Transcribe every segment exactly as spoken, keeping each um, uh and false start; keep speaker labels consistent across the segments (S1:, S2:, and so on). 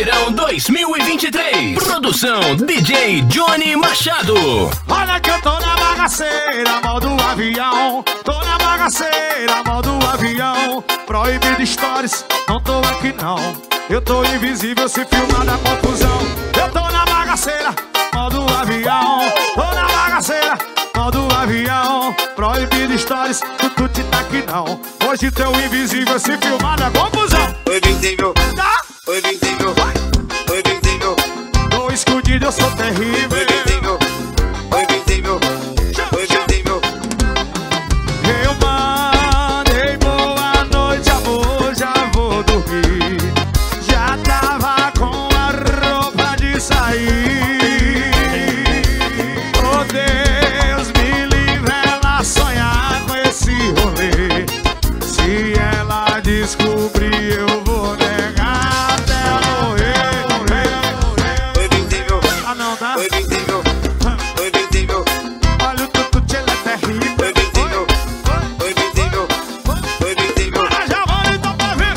S1: Verão dois mil e vinte e três. Produção D J Johnny Machado.
S2: Olha que eu tô na bagaceira, modo avião. Tô na bagaceira, modo avião. Proibido stories, não tô aqui não. Eu tô invisível se filmar da confusão. Eu tô na bagaceira, modo avião. Tô na bagaceira, modo avião. Proibido stories, tu, tu te tá aqui não. Hoje teu invisível se filmar da confusão.
S3: Oi, invisível.
S2: Tá?
S3: Oi, invisível. Oi, invisível.
S2: Tô escondido, eu sou terrível.
S3: Oi, invisível. Oi, invisível. Oi, invisível.
S2: Eu mandei boa noite, amor, já vou dormir. Já tava com a roupa de sair. Oh Deus, me livre ela sonhar com esse rolê. Se ela descobrir, eu vou negar até ela morrer.
S3: Oi, invisível.
S2: Ah não, tá?
S3: Oi, invisível. Oi, invisível.
S2: Olha o tutu, ela é terrível.
S3: Oi, invisível. Oi, invisível. Oi, invisível.
S2: Ah, já vou então pra ver.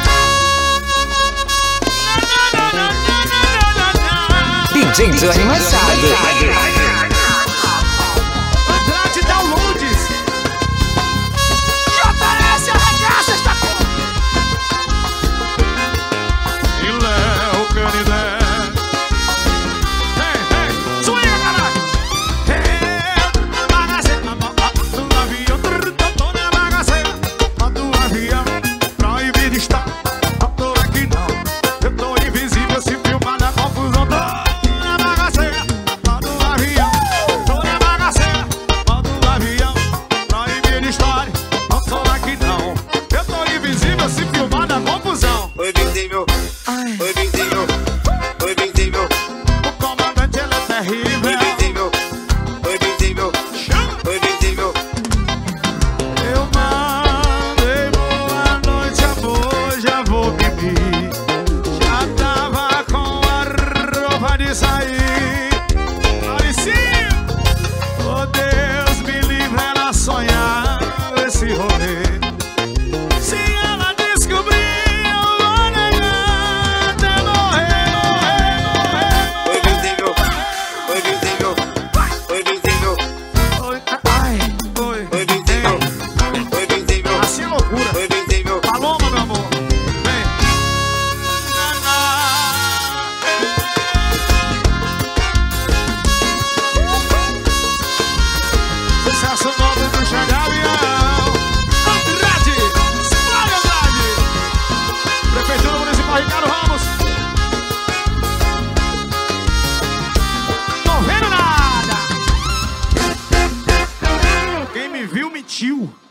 S4: D J Johnny Machado.
S2: Andrade Downloads. J S arregaça esta porra. E Léo Canidé. Ei, ei, swinga, caralho. Eu tô na bagaceira, modo avião. Tô na bagaceira, modo avião. Proibido estar, não tô aqui não. Eu tô invisível se filmar na confusão. Tô na bagaceira, modo avião. Tô na bagaceira, modo avião. Proibido história, não tô aqui não. Eu tô invisível se filmar na confusão.
S3: Oi, invisível. Oi, invisível. Oi, invisível.
S2: O comandante ele é
S3: Oi,
S2: terrível.
S3: invisível. Oi, invisível. Oi, invisível.
S2: Eu mandei boa noite, amor, já vou beber. Já tava com a roupa de sair. Parecia. Oh Deus, me livre ela sonhar esse rolê. Se ela descobrir, eu vou negar até morrer, morrer, morrer.
S3: Oi, invisível. Oi, invisível. Oi, invisível.
S2: Oi, ai, oi.
S3: Oi, invisível. Oi, invisível.
S2: Assim é loucura.
S3: Oi, invisível.
S2: Paloma, meu amor. Vem. Sucesso novo do Xangavião. Andrade. Escolhe, Andrade. Prefeitura Municipal Ricardo Ramos. Tô vendo nada. Quem me viu, mentiu.